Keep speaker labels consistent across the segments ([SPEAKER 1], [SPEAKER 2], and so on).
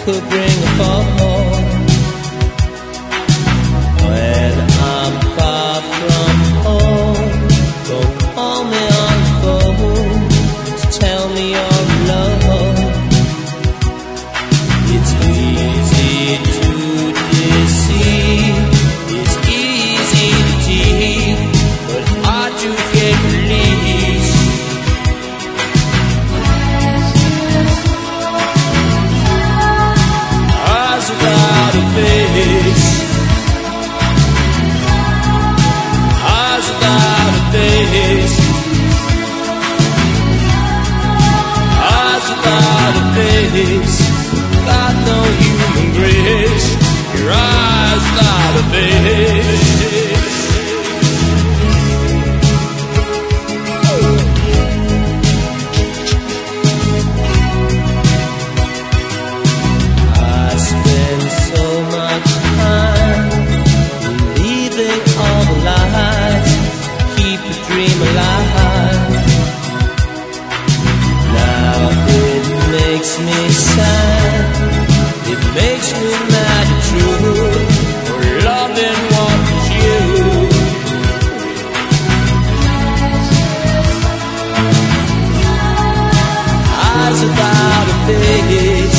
[SPEAKER 1] could bring a fall. When I'm far from home, don't call me on the phone to tell me you're alone. It's easy to deceive, it's easy to cheat, but hard to get release. Eyes without a face, eyes without a face, eyes without a face. Got no human grace, your eyes without a face. I spend so much time believing all the lies, keep the dream alive. Now it makes me sad, it makes me mad and true, for loving what was you. Eyes without a face,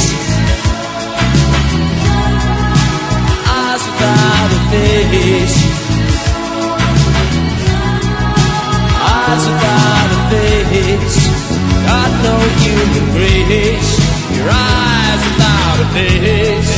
[SPEAKER 1] eyes without a face, eyes without a face. Got no human grace, your eyes without a face.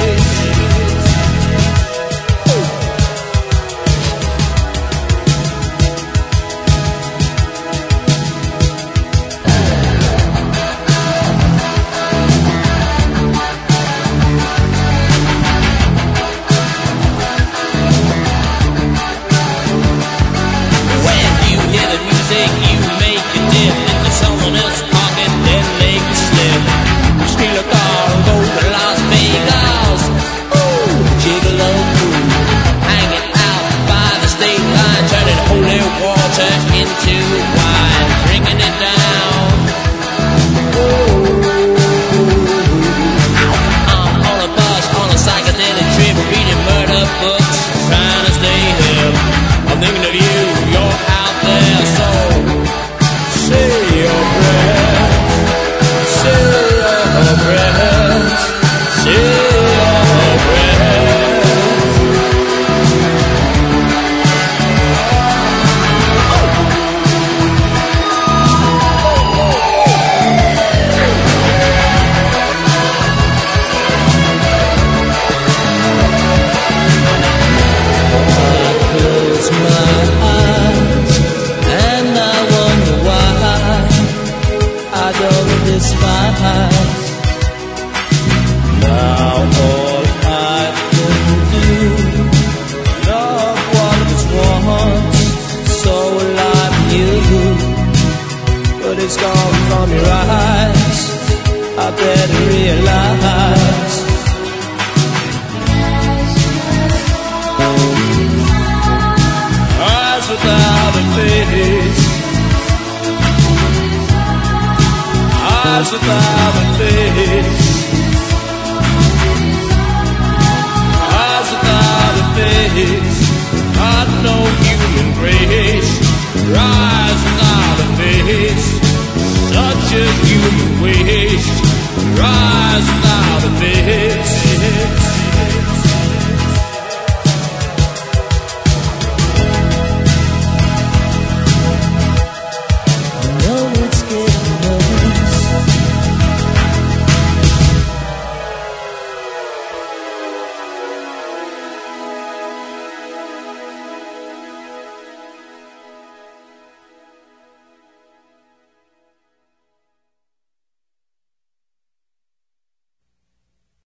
[SPEAKER 1] When you hear the music, you make a dip into someone else's pocket, then make a slip. Steal a car and go to Las Vegas. Ooh, gigolo cool, hanging out by the state line, turning holy water into wine, drinking it down. Ooh, I'm on a bus, on a psychedelic trip, reading murder books, trying to stay hip. I'm thinking of you, you're out there, so say your prayers, say your prayers, say your prayers. I close my eyes and I wonder why I don't despise. Now all I can do, love what was once so alive in you, but it's gone from your eyes. I better realize